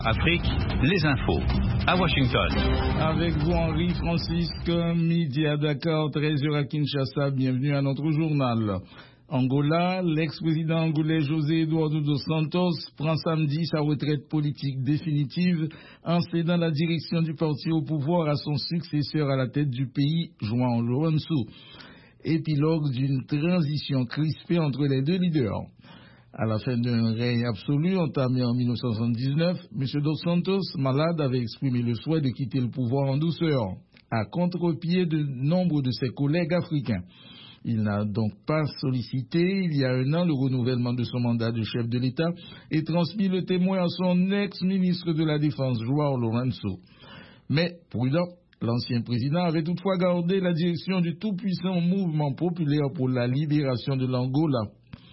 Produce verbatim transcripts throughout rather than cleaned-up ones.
Afrique, les infos, à Washington. Avec vous, Henri Francisque, midi à Dakar, treize heures à Kinshasa. Bienvenue à notre journal. Angola, l'ex-président angolais José Eduardo dos Santos prend samedi sa retraite politique définitive en cédant la direction du parti au pouvoir à son successeur à la tête du pays, João Lourenço. Épilogue d'une transition crispée entre les deux leaders. À la fin d'un règne absolu entamé en mille neuf cent soixante-dix-neuf, M. Dos Santos, malade, avait exprimé le souhait de quitter le pouvoir en douceur, à contre-pied de nombre de ses collègues africains. Il n'a donc pas sollicité, il y a un an, le renouvellement de son mandat de chef de l'État et transmis le témoin à son ex-ministre de la Défense, João Lourenço. Mais, prudent, l'ancien président avait toutefois gardé la direction du tout-puissant mouvement populaire pour la libération de l'Angola,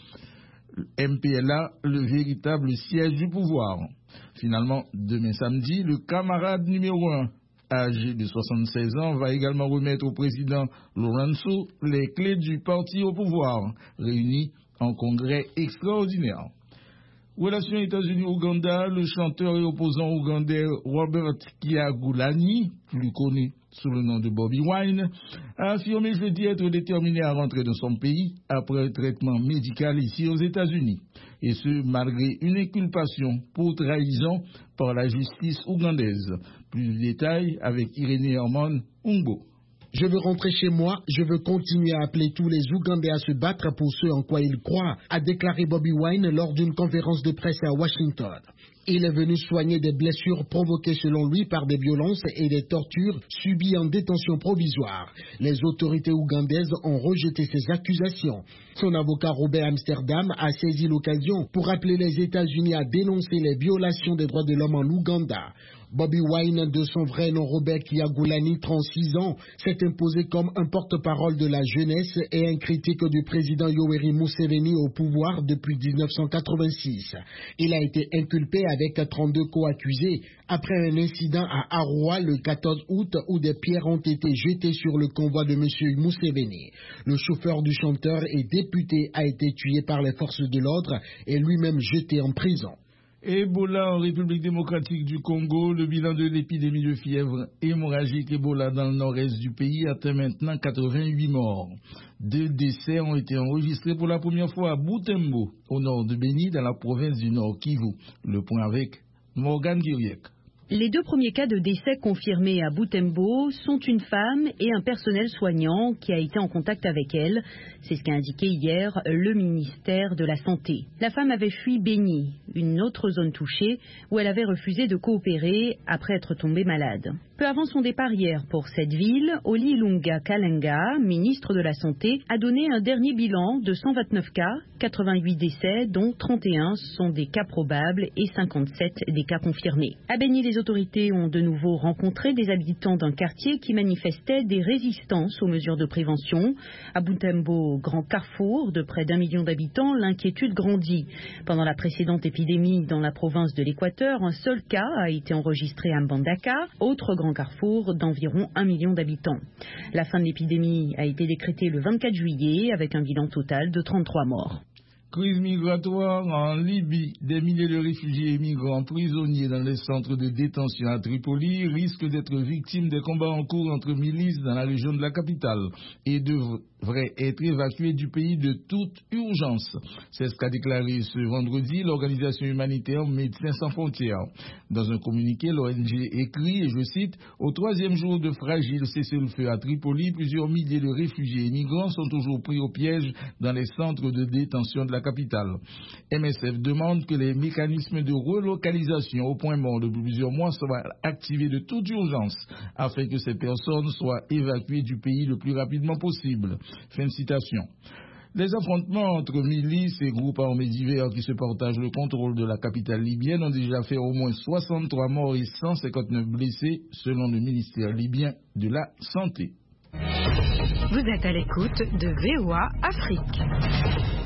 M P L A, le véritable siège du pouvoir. Finalement, demain samedi, le camarade numéro un, âgé de soixante-seize ans, va également remettre au président Lourenço les clés du parti au pouvoir, réunis en congrès extraordinaire. Relations États-Unis-Ouganda, le chanteur et opposant ougandais Robert Kyagulanyi, plus connu sous le nom de Bobby Wine, a affirmé jeudi être déterminé à rentrer dans son pays après un traitement médical ici aux États-Unis, et ce malgré une inculpation pour trahison par la justice ougandaise. Plus de détails avec Irénée Herman Umbo. Je veux rentrer chez moi, je veux continuer à appeler tous les Ougandais à se battre pour ce en quoi ils croient, a déclaré Bobby Wine lors d'une conférence de presse à Washington. Il est venu soigner des blessures provoquées selon lui par des violences et des tortures subies en détention provisoire. Les autorités ougandaises ont rejeté ces accusations. Son avocat Robert Amsterdam a saisi l'occasion pour appeler les États-Unis à dénoncer les violations des droits de l'homme en Ouganda. Bobby Wine, de son vrai nom Robert Kyagulanyi, trente-six ans, s'est imposé comme un porte-parole de la jeunesse et un critique du président Yoweri Museveni au pouvoir depuis dix-neuf cent quatre-vingt-six. Il a été inculpé avec trente-deux co-accusés après un incident à Arua le quatorze août où des pierres ont été jetées sur le convoi de M. Museveni. Le chauffeur du chanteur et député a été tué par les forces de l'ordre et lui-même jeté en prison. Ebola en République démocratique du Congo, le bilan de l'épidémie de fièvre hémorragique Ebola dans le nord-est du pays atteint maintenant quatre-vingt-huit morts. Deux décès ont été enregistrés pour la première fois à Butembo, au nord de Beni, dans la province du Nord Kivu. Le point avec Morgan Guiriec. Les deux premiers cas de décès confirmés à Butembo sont une femme et un personnel soignant qui a été en contact avec elle. C'est ce qu'a indiqué hier le ministère de la Santé. La femme avait fui Beni, une autre zone touchée, où elle avait refusé de coopérer après être tombée malade. Peu avant son départ hier pour cette ville, Oli Ilunga Kalenga, ministre de la Santé, a donné un dernier bilan de cent vingt-neuf cas, quatre-vingt-huit décès, dont trente et un sont des cas probables et cinquante-sept des cas confirmés. À Beni, les autorités ont de nouveau rencontré des habitants d'un quartier qui manifestaient des résistances aux mesures de prévention. À Butembo, grand carrefour de près d'un million d'habitants, l'inquiétude grandit. Pendant la précédente épidémie dans la province de l'Équateur, un seul cas a été enregistré à Mbandaka, autre grand carrefour d'environ un million d'habitants. La fin de l'épidémie a été décrétée le vingt-quatre juillet avec un bilan total de trente-trois morts. Crise migratoire en Libye. Des milliers de réfugiés et migrants prisonniers dans les centres de détention à Tripoli risquent d'être victimes des combats en cours entre milices dans la région de la capitale et devraient être évacués du pays de toute urgence. C'est ce qu'a déclaré ce vendredi l'organisation humanitaire Médecins sans frontières. Dans un communiqué, l'O N G écrit, et je cite, « Au troisième jour de fragile cessez-le-feu à Tripoli, plusieurs milliers de réfugiés et migrants sont toujours pris au piège dans les centres de détention de la capitale. M S F demande que les mécanismes de relocalisation au point mort depuis plusieurs mois soient activés de toute urgence afin que ces personnes soient évacuées du pays le plus rapidement possible. » Fin de citation. Les affrontements entre milices et groupes armés divers qui se partagent le contrôle de la capitale libyenne ont déjà fait au moins soixante-trois morts et cent cinquante-neuf blessés selon le ministère libyen de la Santé. Vous êtes à l'écoute de V O A Afrique.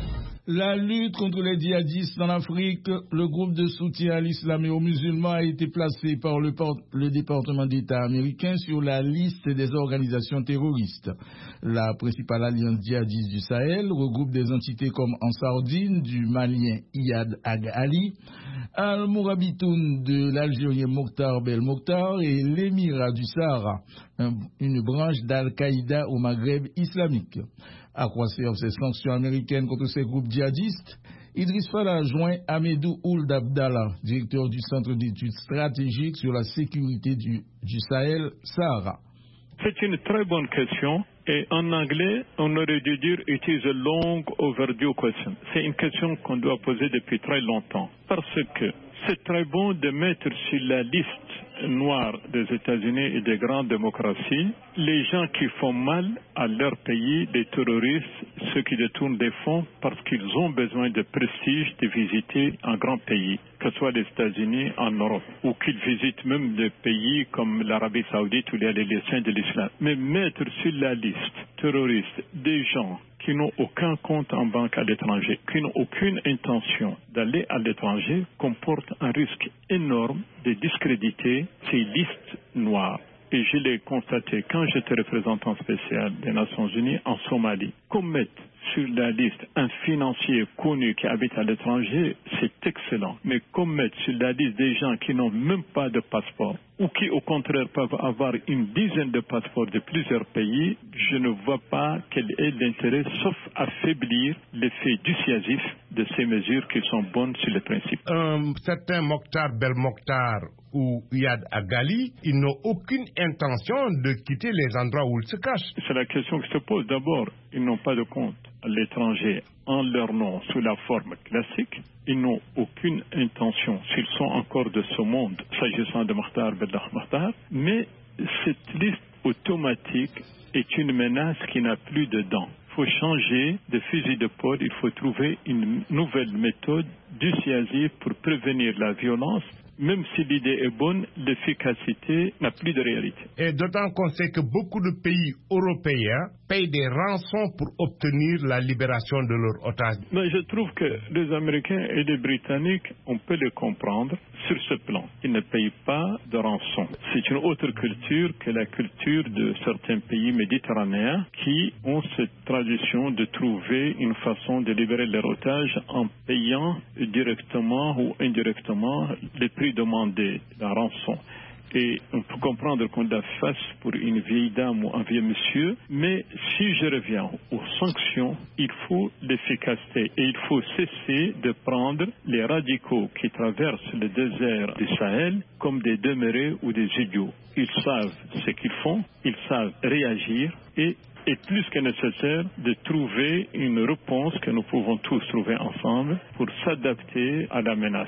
La lutte contre les djihadistes en Afrique, le groupe de soutien à l'islam et aux musulmans a été placé par le, le département d'État américain sur la liste des organisations terroristes. La principale alliance djihadiste du Sahel regroupe des entités comme Ansardine du Malien Iyad Ag Ali, Al-Mourabitoun de l'Algérien Mokhtar Bel Mokhtar et l'Émirat du Sahara, une branche d'Al-Qaïda au Maghreb islamique. À quoi servent ces sanctions américaines contre ces groupes djihadistes? Idriss Fala joint Amedou Ould Abdallah, directeur du Centre d'études stratégiques sur la sécurité du, du Sahel Sahara. C'est une très bonne question et en anglais, on aurait dû dire « It is a long overdue question ». C'est une question qu'on doit poser depuis très longtemps parce que c'est très bon de mettre sur la liste noire des États-Unis et des grandes démocraties les gens qui font mal à leur pays, les terroristes, ceux qui détournent des fonds parce qu'ils ont besoin de prestige de visiter un grand pays, que ce soit les États-Unis en Europe, ou qu'ils visitent même des pays comme l'Arabie Saoudite où il y a les saints de l'islam. Mais mettre sur la liste terroriste des gens qui n'ont aucun compte en banque à l'étranger, qui n'ont aucune intention d'aller à l'étranger, comporte un risque énorme de discréditer ces listes noires. Et je l'ai constaté quand j'étais représentant spécial des Nations Unies en Somalie. Qu'on mette sur la liste un financier connu qui habite à l'étranger, c'est excellent. Mais qu'on mette sur la liste des gens qui n'ont même pas de passeport ou qui au contraire peuvent avoir une dizaine de passeports de plusieurs pays, je ne vois pas quel est l'intérêt sauf affaiblir l'effet dissuasif de ces mesures qui sont bonnes sur le principe. Un certain Mokhtar Bel Mokhtar ou Iyad Ag Ali, ils n'ont aucune intention de quitter les endroits où ils se cachent. C'est la question que je te pose. D'abord, ils n'ont pas de compte à l'étranger en leur nom sous la forme classique. Ils n'ont aucune intention, s'ils sont encore de ce monde, s'agissant de Mokhtar Bel Mokhtar, mais cette liste automatique est une menace qui n'a plus de dents. Il faut changer de fusil d'épaule, il faut trouver une nouvelle méthode dissuasive pour prévenir la violence. Même si l'idée est bonne, l'efficacité n'a plus de réalité. Et d'autant qu'on sait que beaucoup de pays européens payent des rançons pour obtenir la libération de leurs otages. Mais je trouve que les Américains et les Britanniques, on peut les comprendre sur ce plan. Ils ne payent pas de rançon. C'est une autre culture que la culture de certains pays méditerranéens qui ont cette tradition de trouver une façon de libérer leurs otages en payant directement ou indirectement les prix demandés, la rançon. Et on peut comprendre qu'on la fasse pour une vieille dame ou un vieux monsieur, mais si je reviens aux sanctions, il faut l'efficacité et il faut cesser de prendre les radicaux qui traversent le désert du Sahel comme des demeurés ou des idiots. Ils savent ce qu'ils font, ils savent réagir et est plus que nécessaire de trouver une réponse que nous pouvons tous trouver ensemble pour s'adapter à la menace.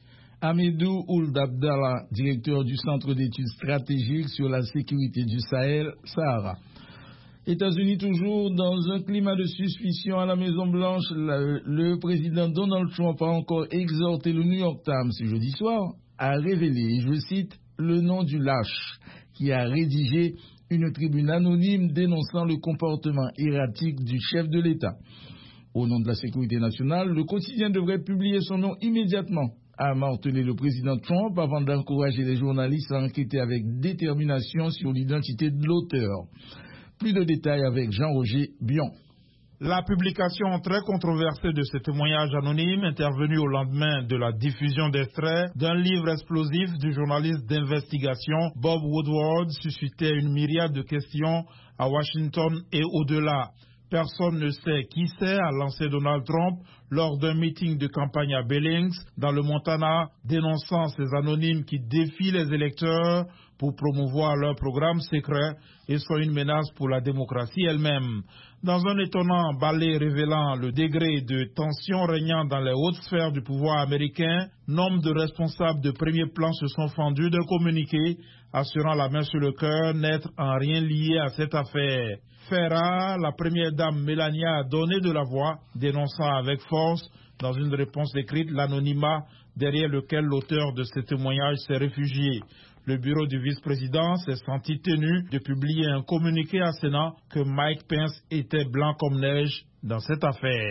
Amedou Ould Abdallah, directeur du Centre d'études stratégiques sur la sécurité du Sahel, Sahara. États-Unis toujours dans un climat de suspicion à la Maison-Blanche, le, le président Donald Trump a encore exhorté le New York Times ce jeudi soir à révéler, je cite, le nom du lâche qui a rédigé une tribune anonyme dénonçant le comportement erratique du chef de l'État. Au nom de la sécurité nationale, le quotidien devrait publier son nom immédiatement, a martelé le président Trump avant d'encourager les journalistes à enquêter avec détermination sur l'identité de l'auteur. Plus de détails avec Jean-Roger Bion. La publication très controversée de ce témoignage anonyme intervenu au lendemain de la diffusion d'extraits d'un livre explosif du journaliste d'investigation Bob Woodward suscitait une myriade de questions à Washington et au-delà. Personne ne sait qui c'est, a lancé Donald Trump lors d'un meeting de campagne à Billings, dans le Montana, dénonçant ces anonymes qui défient les électeurs pour promouvoir leur programme secret et sont une menace pour la démocratie elle-même. Dans un étonnant ballet révélant le degré de tension régnant dans les hautes sphères du pouvoir américain, nombre de responsables de premier plan se sont fendus d'un communiqué assurant la main sur le cœur n'être en rien lié à cette affaire. Ferra, la première dame Melania a donné de la voix, dénonçant avec force, dans une réponse écrite, l'anonymat derrière lequel l'auteur de ce témoignage s'est réfugié. Le bureau du vice-président s'est senti tenu de publier un communiqué à Sénat que Mike Pence était blanc comme neige dans cette affaire.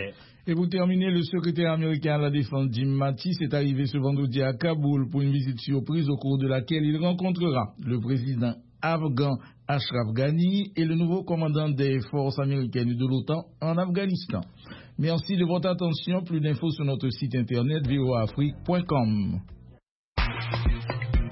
Et pour terminer, le secrétaire américain à la défense Jim Mattis est arrivé ce vendredi à Kaboul pour une visite surprise au cours de laquelle il rencontrera le président afghan Ashraf Ghani et le nouveau commandant des forces américaines de l'OTAN en Afghanistan. Merci de votre attention. Plus d'infos sur notre site internet v o a afrique point com.